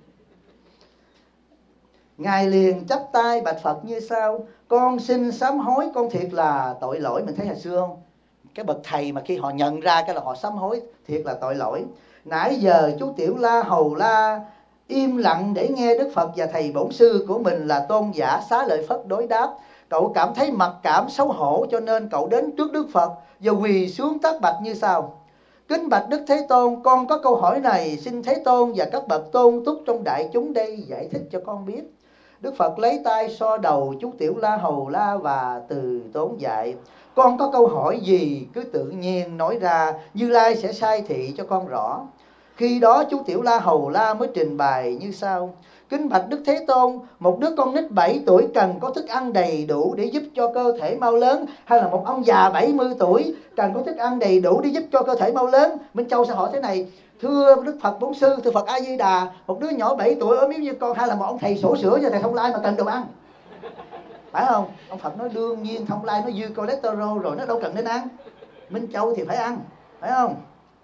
Ngài liền chắp tay bạch Phật như sau: Con xin sám hối, con thiệt là tội lỗi. Mình thấy hồi xưa không? Cái bậc thầy mà khi họ nhận ra cái là họ sám hối, thiệt là tội lỗi. Nãy giờ chú Tiểu La Hầu La im lặng để nghe Đức Phật và thầy bổn sư của mình là Tôn giả Xá Lợi Phất đối đáp. Cậu cảm thấy mặc cảm xấu hổ, cho nên cậu đến trước Đức Phật và quỳ xuống tất bạch như sau: Kính bạch Đức Thế Tôn, con có câu hỏi này, xin Thế Tôn và các bậc tôn túc trong đại chúng đây giải thích cho con biết. Đức Phật lấy tay so đầu chú Tiểu La Hầu La và từ tốn dạy: Con có câu hỏi gì cứ tự nhiên nói ra, Như Lai sẽ sai thị cho con rõ. Khi đó chú Tiểu La Hầu La mới trình bày như sau: Kính bạch Đức Thế Tôn, một đứa con nít 7 tuổi cần có thức ăn đầy đủ để giúp cho cơ thể mau lớn, hay là một ông già 70 tuổi cần có thức ăn đầy đủ để giúp cho cơ thể mau lớn? Minh Châu sẽ hỏi thế này: thưa Đức Phật Bổn Sư, thưa Phật A Di Đà, một đứa nhỏ 7 tuổi ốm yếu như con, hay là một ông thầy sổ sữa cho thầy Thông Lai mà cần đồ ăn, phải không? Ông Phật nói đương nhiên Thông Lai nó dư cholesterol rồi, nó đâu cần đến ăn. Minh Châu thì phải ăn, phải không?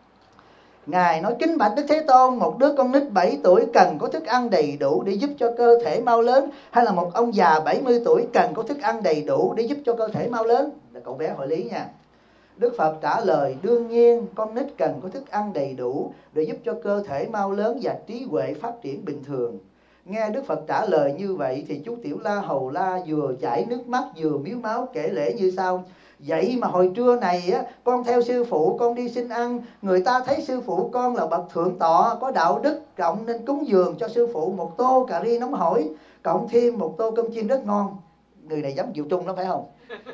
Ngài nói: kính bạch Đức Thế Tôn, một đứa con nít 7 tuổi cần có thức ăn đầy đủ để giúp cho cơ thể mau lớn, hay là một ông già 70 tuổi cần có thức ăn đầy đủ để giúp cho cơ thể mau lớn? Là cậu bé hỏi lý nha. Đức Phật trả lời: đương nhiên con nít cần có thức ăn đầy đủ để giúp cho cơ thể mau lớn và trí huệ phát triển bình thường. Nghe Đức Phật trả lời như vậy thì chú Tiểu La Hầu La vừa chảy nước mắt vừa miếu máu, kể lễ như sau: vậy mà hồi trưa này á, con theo sư phụ con đi xin ăn, người ta thấy sư phụ con là bậc thượng tọa có đạo đức trọng nên cúng dường cho sư phụ một tô cà ri nóng hổi, cộng thêm một tô cơm chiên rất ngon. Người này giống Diệu Trung lắm phải không?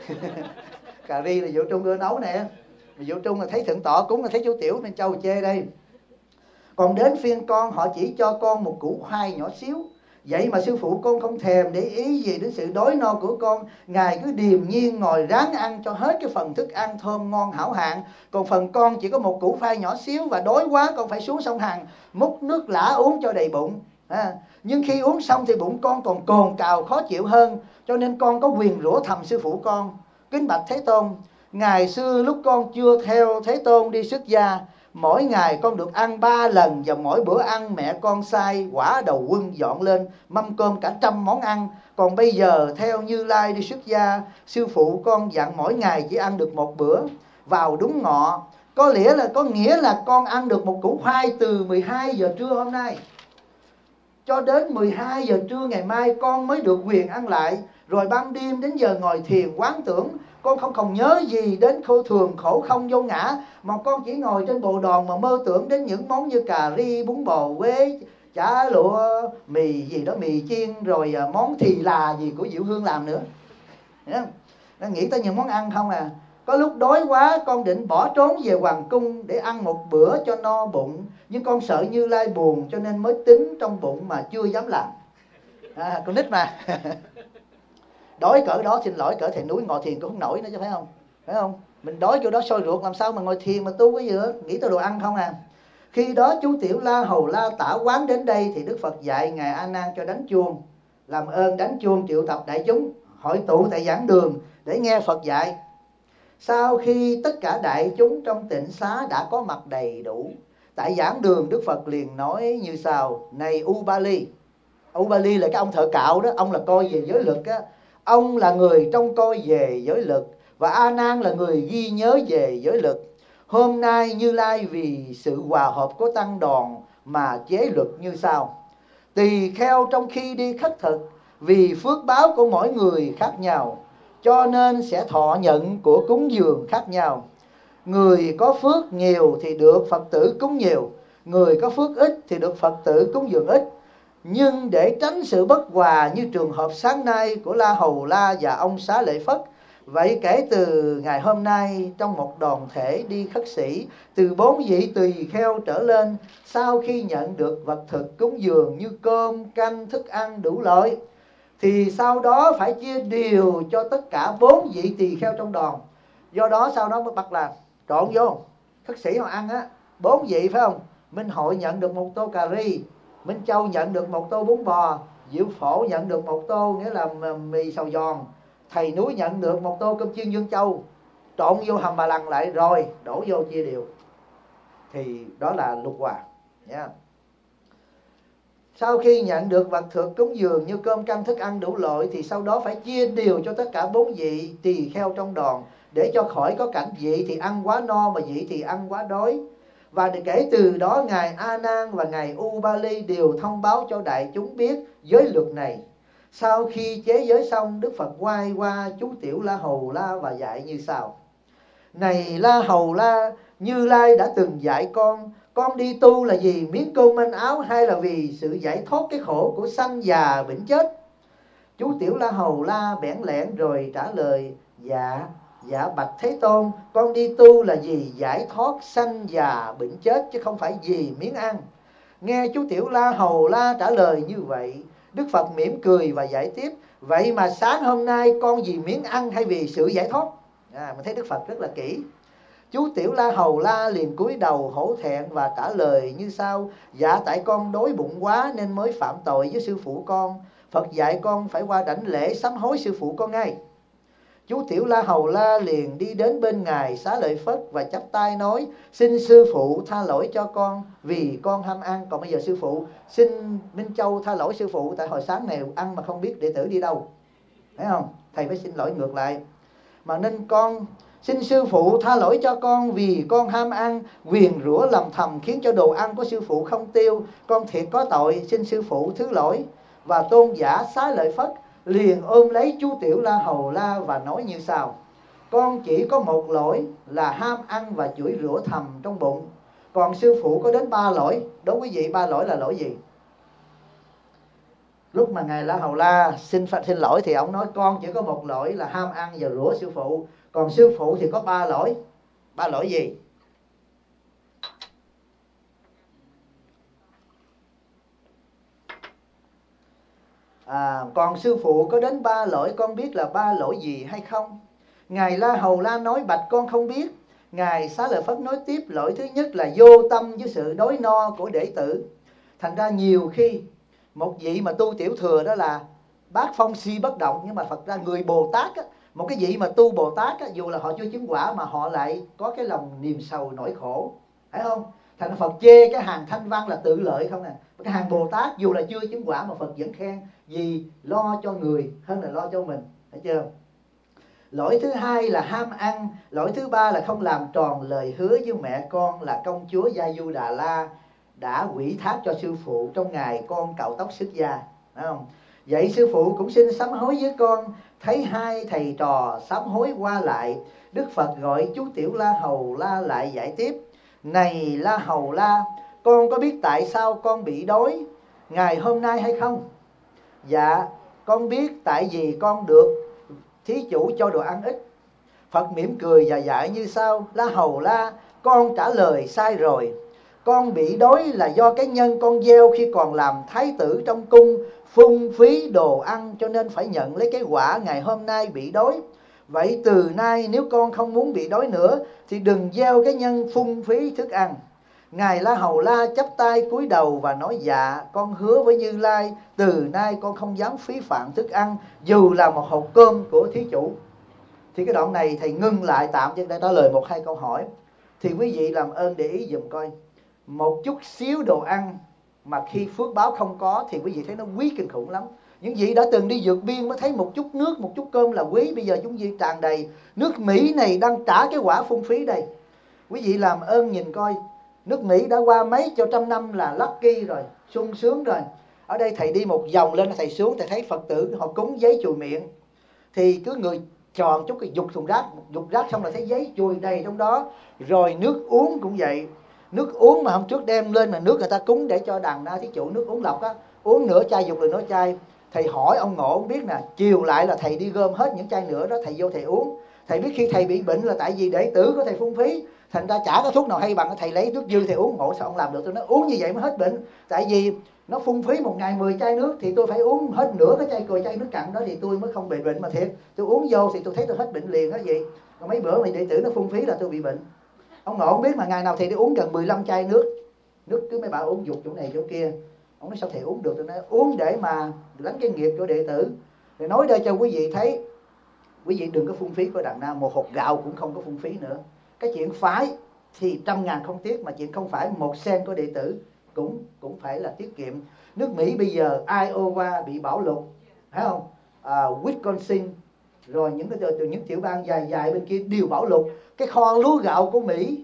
Cà ri là Diệu Trung ưa nấu nè, mà Diệu Trung là thấy thượng tọa cúng là thấy chú Tiểu nên Châu chê đây. Còn đến phiên con, họ chỉ cho con một củ khoai nhỏ xíu. Vậy mà sư phụ con không thèm để ý gì đến sự đói no của con. Ngài cứ điềm nhiên ngồi ráng ăn cho hết cái phần thức ăn thơm ngon hảo hạng. Còn phần con chỉ có một củ khoai nhỏ xíu, và đói quá con phải xuống sông Hằng múc nước lã uống cho đầy bụng. Nhưng khi uống xong thì bụng con còn cồn cào khó chịu hơn, cho nên con có quyền rủa thầm sư phụ con. Kính bạch Thế Tôn, ngày xưa lúc con chưa theo Thế Tôn đi xuất gia, mỗi ngày con được ăn 3 lần, và mỗi bữa ăn mẹ con sai quả đầu quân dọn lên mâm cơm cả 100 món ăn. Còn bây giờ theo Như Lai đi xuất gia, sư phụ con dặn mỗi ngày chỉ ăn được một bữa vào đúng ngọ. Có nghĩa là con ăn được một củ khoai từ 12 giờ trưa hôm nay cho đến 12 giờ trưa ngày mai con mới được quyền ăn lại. Rồi ban đêm đến giờ ngồi thiền quán tưởng, con không còn nhớ gì đến thường khổ không vô ngã, mà con chỉ ngồi trên bồ đòn mà mơ tưởng đến những món như cà ri, bún bò Quế, chả lụa, mì gì đó, mì chiên, rồi món thì là gì của Diệu Hương làm nữa. Nó nghĩ tới những món ăn không à. Có lúc đói quá con định bỏ trốn về hoàng cung để ăn một bữa cho no bụng, nhưng con sợ Như Lai buồn cho nên mới tính trong bụng mà chưa dám làm. Con nít mà. Đói cỡ đó xin lỗi cỡ thầy núi ngồi thiền cũng không nổi nữa chứ, phải không? Phải không? Mình đói chỗ đó sôi ruột làm sao mà ngồi thiền mà tu cái gì nữa, nghĩ tới đồ ăn không à. Khi đó chú Tiểu La Hầu La tả quán đến đây thì Đức Phật dạy Ngài A Nan cho đánh chuông. Làm ơn đánh chuông triệu tập đại chúng hội tụ tại giảng đường để nghe Phật dạy. Sau khi tất cả đại chúng trong tịnh xá đã có mặt đầy đủ, tại giảng đường Đức Phật liền nói như sau: này Ubali. Ubali là cái ông thợ cạo đó, ông là coi về giới lực á. Ông là người trông coi về giới lực, và A Nan là người ghi nhớ về giới lực. Hôm nay Như Lai vì sự hòa hợp của tăng đoàn mà chế luật như sau: tỳ kheo trong khi đi khất thực, vì phước báo của mỗi người khác nhau, cho nên sẽ thọ nhận của cúng dường khác nhau. Người có phước nhiều thì được Phật tử cúng nhiều, người có phước ít thì được Phật tử cúng dường ít. Nhưng để tránh sự bất hòa như trường hợp sáng nay của La Hầu La và ông Xá Lợi Phất, vậy kể từ ngày hôm nay trong một đoàn thể đi khất sĩ, từ 4 vị tỳ kheo trở lên, sau khi nhận được vật thực cúng dường như cơm, canh, thức ăn đủ loại, thì sau đó phải chia đều cho tất cả 4 vị tỳ kheo trong đoàn. Do đó sau đó mới bắt là trộn vô. Khất sĩ họ ăn á, 4 vị phải không? Minh Hội nhận được một tô cà ri, Minh Châu nhận được một tô bún bò, Diệu Phổ nhận được một tô nghĩa là mì xào giòn, thầy núi nhận được một tô cơm chiên Dương Châu. Trộn vô hầm bà lằn lại rồi đổ vô chia đều. Thì đó là lục hòa nha. Sau khi nhận được vật thực cúng dường như cơm canh thức ăn đủ loại, thì sau đó phải chia đều cho tất cả 4 vị tỳ kheo trong đoàn, để cho khỏi có cảnh vị thì ăn quá no mà vị thì ăn quá đói. Và kể từ đó Ngài A Nan và Ngài Ubali đều thông báo cho đại chúng biết giới luật này. Sau khi chế giới xong, Đức Phật quay qua chú Tiểu La Hầu La và dạy như sau: này La Hầu La, Như Lai đã từng dạy con đi tu là vì miếng cơm manh áo, hay là vì sự giải thoát cái khổ của sanh già bệnh chết? Chú Tiểu La Hầu La bẽn lẽn rồi trả lời: Dạ bạch Thế Tôn, con đi tu là vì giải thoát sanh già bệnh chết, chứ không phải vì miếng ăn. Nghe chú Tiểu La Hầu La trả lời như vậy, Đức Phật mỉm cười và giải tiếp: vậy mà sáng hôm nay con vì miếng ăn hay vì sự giải thoát? Mình thấy Đức Phật rất là kỹ. Chú Tiểu La Hầu La liền cúi đầu hổ thẹn và trả lời như sau: dạ tại con đói bụng quá nên mới phạm tội với sư phụ con. Phật dạy con phải qua đảnh lễ sám hối sư phụ con ngay. Chú Tiểu La Hầu La liền đi đến bên Ngài Xá Lợi Phất và chắp tay nói: xin sư phụ tha lỗi cho con vì con ham ăn. Còn bây giờ sư phụ xin Minh Châu tha lỗi sư phụ, tại hồi sáng này ăn mà không biết đệ tử đi đâu, thấy không? Thầy phải xin lỗi ngược lại. Mà nên con xin sư phụ tha lỗi cho con vì con ham ăn, nguyền rủa lầm thầm khiến cho đồ ăn của sư phụ không tiêu. Con thiệt có tội, xin sư phụ thứ lỗi. Và tôn giả Xá Lợi Phất liền ôm lấy chú Tiểu La Hầu La và nói như sau: con chỉ có một lỗi là ham ăn và chửi rủa thầm trong bụng. Còn sư phụ có đến 3 lỗi. Đố quý vị 3 lỗi là lỗi gì? Lúc mà Ngài La Hầu La xin lỗi thì ông nói con chỉ có một lỗi là ham ăn và rủa sư phụ. Còn sư phụ thì có 3 lỗi. 3 lỗi gì? Còn sư phụ có đến 3 lỗi, con biết là 3 lỗi gì hay không? Ngài La Hầu La nói: bạch con không biết. Ngài Xá Lợi Phất nói tiếp: lỗi thứ nhất là vô tâm với sự đói no của đệ tử. Thành ra nhiều khi một vị mà tu tiểu thừa đó là bát phong si bất động, nhưng mà Phật ra người Bồ Tát á, một cái vị mà tu Bồ Tát á, dù là họ chưa chứng quả mà họ lại có cái lòng niềm sầu nỗi khổ, phải không? Thành ra Phật chê cái hàng thanh văn là tự lợi không nè. Cái hàng Bồ Tát dù là chưa chứng quả mà Phật vẫn khen, vì lo cho người hơn là lo cho mình, thấy chưa? Lỗi thứ hai là ham ăn. Lỗi thứ ba là không làm tròn lời hứa với mẹ con là công chúa Gia Du Đà La đã ủy thác cho sư phụ trong ngày con cạo tóc xuất gia, phải không? Vậy sư phụ cũng xin sám hối với con. Thấy hai thầy trò sám hối qua lại, Đức Phật gọi chú Tiểu La Hầu La lại giải tiếp: này La Hầu La, con có biết tại sao con bị đói ngày hôm nay hay không? Dạ con biết, tại vì con được thí chủ cho đồ ăn ít. Phật mỉm cười và dạy như sau: La Hầu La, con trả lời sai rồi. Con bị đói là do cái nhân con gieo khi còn làm thái tử trong cung, phung phí đồ ăn, cho nên phải nhận lấy cái quả ngày hôm nay bị đói. Vậy từ nay nếu con không muốn bị đói nữa thì đừng gieo cái nhân phung phí thức ăn. Ngài La Hầu La chắp tay cúi đầu và nói: dạ con hứa với Như Lai, từ nay con không dám phí phạm thức ăn, dù là một hộp cơm của thí chủ. Thì cái đoạn này thầy ngưng lại tạm để trả lời 1-2 câu hỏi. Thì quý vị làm ơn để ý dùm coi, một chút xíu đồ ăn mà khi phước báo không có thì quý vị thấy nó quý kinh khủng lắm. Những vị đã từng đi vượt biên mới thấy một chút nước, một chút cơm là quý. Bây giờ chúng vị tràn đầy. Nước Mỹ này đang trả cái quả phung phí đây. Quý vị làm ơn nhìn coi, nước Mỹ đã qua mấy cho trăm năm là lucky rồi, sung sướng rồi. Ở đây thầy đi một vòng lên, thầy xuống, thầy thấy Phật tử họ cúng giấy chùi miệng. Thì cứ người tròn chút cái dục rác xong là thấy giấy chùi đầy trong đó. Rồi nước uống cũng vậy. Nước uống mà hôm trước đem lên là nước người ta cúng để cho đàn na thí chủ, nước uống lọc á, uống nửa chai dục rồi nửa chai. Thầy hỏi ông Ngộ không biết nè, chiều lại là thầy đi gom hết những chai nữa đó, thầy vô thầy uống. Thầy biết khi thầy bị bệnh là tại vì đệ tử của thầy phung phí, thành ra chả có thuốc nào hay bằng thầy lấy nước dư thầy uống. Ngộ sao ông làm được? Tôi nói uống như vậy mới hết bệnh. Tại vì nó phung phí một ngày 10 chai nước thì tôi phải uống hết nửa cái chai nước cạn đó thì tôi mới không bị bệnh. Mà thiệt tôi uống vô thì tôi thấy tôi hết bệnh liền đó vậy. Còn mấy bữa mày đệ tử nó phung phí là tôi bị bệnh. Ông Ngộ không biết mà ngày nào thầy đi uống gần 15 chai nước cứ mấy bà uống dục chỗ này chỗ kia. Ông nói sao thầy uống được? Tôi nói uống để mà đánh cái nghiệp của đệ tử. Để nói đây cho quý vị thấy, quý vị đừng có phung phí của đàn na. Một hột gạo cũng không có phung phí nữa. Cái chuyện phải thì 100.000 không tiếc, mà chuyện không phải 1 sen của đệ tử cũng phải là tiết kiệm. Nước Mỹ bây giờ Iowa bị bão lụt, thấy không? Wisconsin rồi những tiểu bang dài bên kia đều bão lụt. Cái kho lúa gạo của Mỹ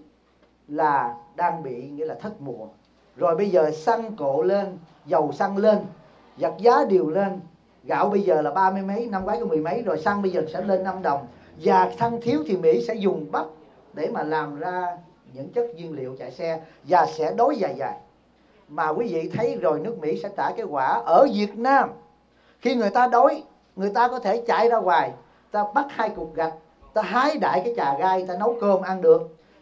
là đang bị nghĩa là thất mùa. Rồi bây giờ xăng cộ lên, dầu xăng lên, giặt giá đều lên. Gạo bây giờ là 30 mấy, năm ngoái có 10 mấy, rồi xăng bây giờ sẽ lên 5 đồng. Và xăng thiếu thì Mỹ sẽ dùng bắp để mà làm ra những chất nhiên liệu chạy xe và sẽ đói dài. Mà quý vị thấy rồi nước Mỹ sẽ trả cái quả. Ở Việt Nam khi người ta đói, người ta có thể chạy ra ngoài, ta bắt 2 cục gạch, ta hái đại cái chà gai, ta nấu cơm ăn được.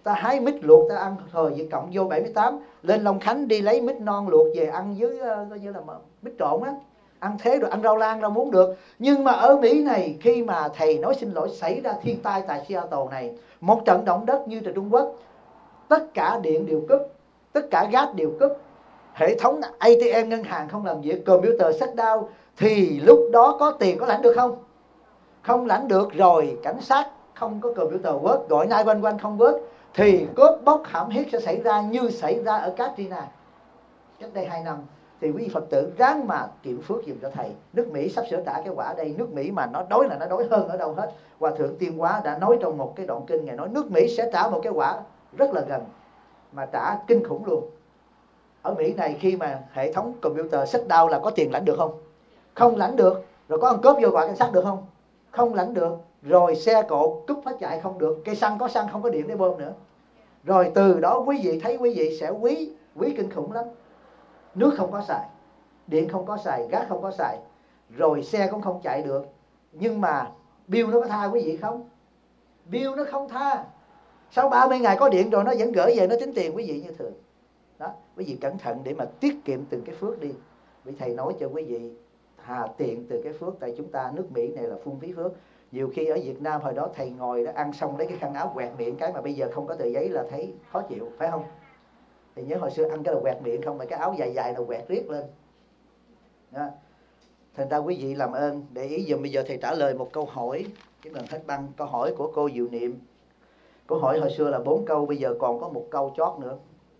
ta hái mít luộc ta ăn, thời Việt Cộng vô 78 lên Long Khánh đi lấy mít non luộc về ăn với coi như là mít trộn á, ăn thế rồi ăn rau lang rau muống được. Nhưng mà ở Mỹ này, khi mà thầy nói xin lỗi xảy ra thiên tai tại Seattle này, một trận động đất như tại Trung Quốc, tất cả điện đều cúp, tất cả gas đều cúp, hệ thống ATM ngân hàng không làm việc, computer shut down, thì lúc đó có tiền có lãnh được không? Không lãnh được. Rồi cảnh sát không có computer work, gọi 911 không work, thì cướp bóc hãm hiếp sẽ xảy ra như xảy ra ở Katrina cách đây 2 năm. Thì quý vị Phật tử ráng mà kiệm phước giùm cho thầy. Nước Mỹ sắp sửa trả cái quả đây. Nước Mỹ mà nó đói là nó đói hơn ở đâu hết. Hòa thượng Tiên Hóa đã nói trong một cái đoạn kinh, ngài nói nước Mỹ sẽ trả một cái quả rất là gần, mà trả kinh khủng luôn. Ở Mỹ này khi mà hệ thống computer shut down là có tiền lãnh được không? Không lãnh được. Rồi có ăn cướp vô gọi cảnh sát được không? Không lãnh được. Rồi xe cộ cúp hết chạy không được. Cây xăng có xăng không có điện để bơm nữa. Rồi từ đó quý vị thấy quý vị sẽ quý kinh khủng lắm. Nước không có xài, điện không có xài, gas không có xài, rồi xe cũng không chạy được. Nhưng mà bill nó có tha quý vị không? Bill nó không tha. Sau 30 ngày có điện rồi nó vẫn gửi về, nó tính tiền quý vị như thường. Đó, quý vị cẩn thận để mà tiết kiệm từng cái phước đi. Vì thầy nói cho quý vị hà tiện từ cái phước. Tại chúng ta nước Mỹ này là phung phí phước. Nhiều khi ở Việt Nam hồi đó thầy ngồi đó ăn xong lấy cái khăn áo quẹt miệng cái mà bây giờ không có tờ giấy là thấy khó chịu, phải không? Thì nhớ hồi xưa ăn cái là quẹt miệng không, mà cái áo dài dài là quẹt riết lên đó. Thành ra quý vị làm ơn để ý dùm. Bây giờ thầy trả lời một câu hỏi chứ gần hết băng. Câu hỏi của cô Diệu Niệm. Câu hỏi hồi xưa là 4 câu, bây giờ còn có một câu chót nữa.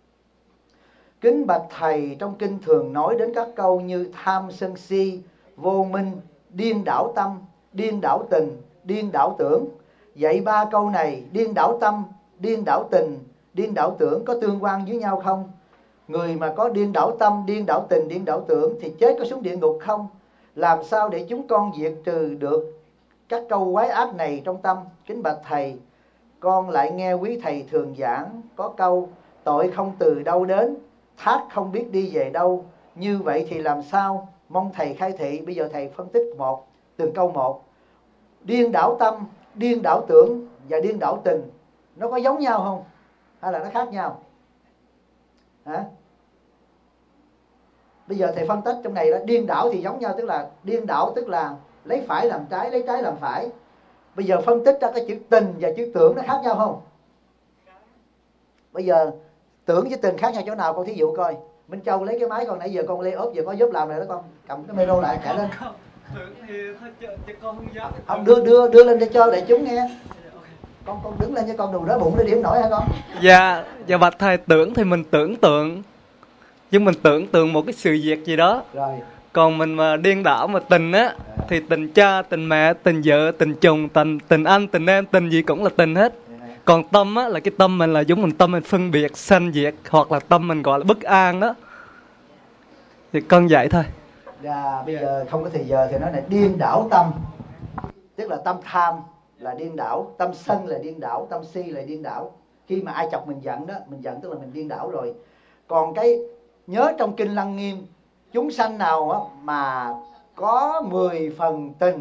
Kính bạch thầy, trong kinh thường nói đến các câu như tham sân si, vô minh, điên đảo tâm, điên đảo tình, điên đảo tưởng. Vậy 3 câu này, điên đảo tâm, điên đảo tình, điên đảo tưởng, có tương quan với nhau không? Người mà có điên đảo tâm, điên đảo tình, điên đảo tưởng thì chết có xuống địa ngục không? Làm sao để chúng con diệt trừ được các câu quái ác này trong tâm? Kính bạch thầy, con lại nghe quý thầy thường giảng có câu tội không từ đâu đến, thác không biết đi về đâu. Như vậy thì làm sao? Mong thầy khai thị. Bây giờ thầy phân tích từng câu một. Điên đảo tâm, điên đảo tưởng và điên đảo tình, nó có giống nhau không? Hay là nó khác nhau? Hả? Bây giờ thầy phân tích trong này là điên đảo thì giống nhau, tức là điên đảo tức là lấy phải làm trái, lấy trái làm phải. Bây giờ phân tích ra cái chữ tình và chữ tưởng nó khác nhau không? Bây giờ tưởng với tình khác nhau chỗ nào? Con thí dụ coi. Minh Châu lấy cái máy con nãy giờ con lê ốp giờ có giúp làm này đó, con cầm cái micro lại chạy lên. Tưởng thì thôi cho con hướng dẫn. Không, đưa lên cho đại chúng nghe. Con đứng lên cho con đừng đói bụng để điểm nổi hả con? Dạ bạch thầy, tưởng thì mình tưởng tượng, chứ mình tưởng tượng một cái sự việc gì đó. Rồi. Còn mình mà điên đảo mà tình á, thì tình cha, tình mẹ, tình vợ, tình chồng, tình anh, tình em, tình gì cũng là tình hết. Còn tâm á, là cái tâm mình là giống mình tâm mình phân biệt, sanh diệt, hoặc là tâm mình gọi là bất an đó. Thì con vậy thôi. Dạ, bây giờ không có thời giờ thì nói là điên đảo tâm. Tức là tâm tham là điên đảo, tâm sân là điên đảo, tâm si là điên đảo. Khi mà ai chọc mình giận đó, mình giận tức là mình điên đảo rồi. Còn cái nhớ trong kinh Lăng Nghiêm, chúng sanh nào mà có 10 phần tình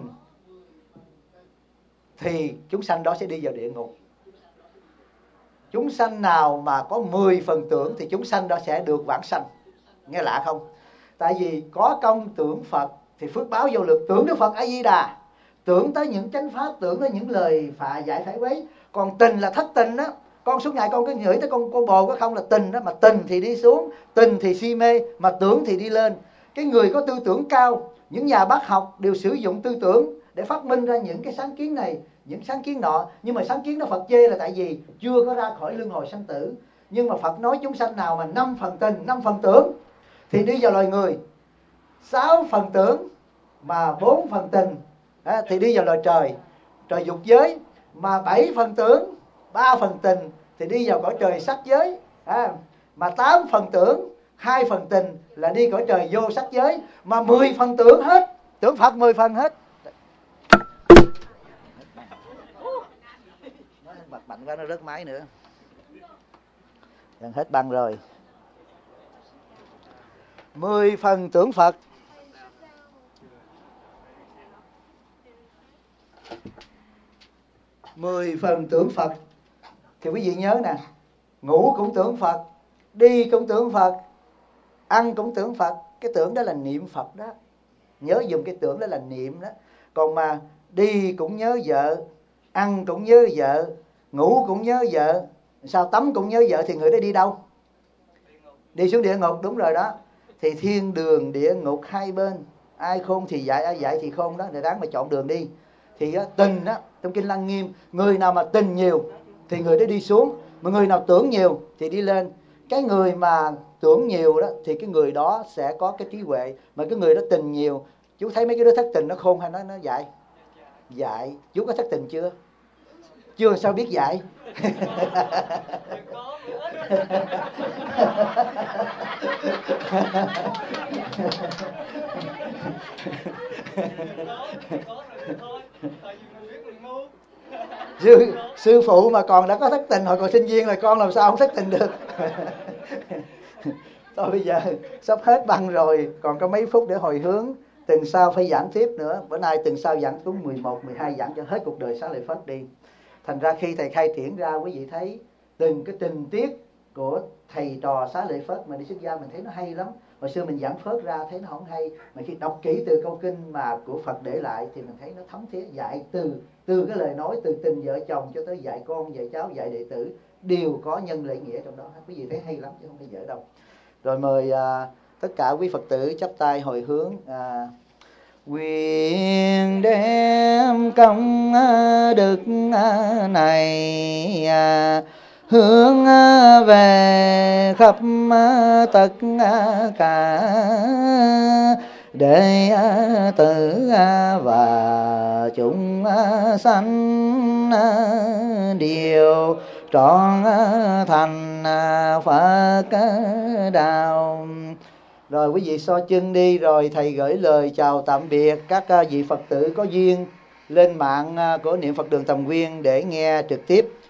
thì chúng sanh đó sẽ đi vào địa ngục. Chúng sanh nào mà có 10 phần tưởng thì chúng sanh đó sẽ được vãng sanh. Nghe lạ không? Tại vì có công tưởng Phật thì phước báo vô lực. Tưởng Đức Phật A Di Đà, tưởng tới những chánh pháp, tưởng tới những lời phạ dạy phải quấy. Còn tình là thất tình đó. Con suốt ngày con cứ nghĩ tới con bồ có không là tình đó. Mà tình thì đi xuống, tình thì si mê, mà tưởng thì đi lên. Cái người có tư tưởng cao, những nhà bác học đều sử dụng tư tưởng để phát minh ra những cái sáng kiến này, những sáng kiến nọ. Nhưng mà sáng kiến đó Phật chê là tại vì chưa có ra khỏi luân hồi sanh tử. Nhưng mà Phật nói chúng sanh nào mà 5 phần tình, 5 phần tưởng thì đi vào loài người, 6 phần tưởng mà 4 phần tình thì đi vào loài trời, trời dục giới. Mà 7 phần tưởng, 3 phần tình thì đi vào cõi trời sắc giới. Mà 8 phần tưởng, 2 phần tình là đi cõi trời vô sắc giới. Mà 10 phần tưởng hết, tưởng Phật 10 phần hết. Nó bật mạnh quá nó rớt máy nữa. Gần hết băng rồi. 10 phần tưởng Phật, 10 phần tưởng Phật thì quý vị nhớ nè, ngủ cũng tưởng Phật, đi cũng tưởng Phật, ăn cũng tưởng Phật. Cái tưởng đó là niệm Phật đó, nhớ dùng cái tưởng đó là niệm đó. Còn mà đi cũng nhớ vợ, ăn cũng nhớ vợ, ngủ cũng nhớ vợ, sao tắm cũng nhớ vợ, thì người đó đi đâu? Đi xuống địa ngục. Đúng rồi đó. Thì thiên đường địa ngục hai bên, ai khôn thì dạy, ai dạy thì khôn đó, để đáng mà chọn đường đi. Thì tình đó, trong Kinh Lăng Nghiêm, người nào mà tình nhiều thì người đó đi xuống, mà người nào tưởng nhiều thì đi lên. Cái người mà tưởng nhiều đó thì cái người đó sẽ có cái trí huệ, mà cái người đó tình nhiều. Chú thấy mấy cái đứa thất tình nó khôn hay nó dại? Dại. Chú có thất tình chưa? Chưa sao biết dại? Sư phụ mà còn đã có thất tình hồi còn sinh viên là con làm sao không thất tình được. Thôi bây giờ sắp hết băng rồi, còn có mấy phút để hồi hướng. Tuần sau phải giảng tiếp nữa. Bữa nay tuần sau giảng xuống 11, 12, giảng cho hết cuộc đời Xá Lợi Phất đi. Thành ra khi thầy khai triển ra, quý vị thấy từng cái tình tiết của thầy trò Xá Lợi Phất mà đi xuất gia mình thấy nó hay lắm. Hồi xưa mình giảng Phớt ra thấy nó không hay, mà khi đọc kỹ từ câu kinh mà của Phật để lại thì mình thấy nó thấm thía, dạy từ cái lời nói, từ tình vợ chồng cho tới dạy con, dạy cháu, dạy đệ tử, đều có nhân lễ nghĩa trong đó. Quý vị thấy hay lắm chứ không phải dở đâu. Rồi mời tất cả quý Phật tử chắp tay hồi hướng. Nguyện đem công đức này hướng về khắp tất cả đệ tử và chúng sanh đều trọn thành Phật đạo. Rồi quý vị so chân đi, rồi thầy gửi lời chào tạm biệt các vị Phật tử có duyên lên mạng của Niệm Phật Đường Tầm Nguyên để nghe trực tiếp.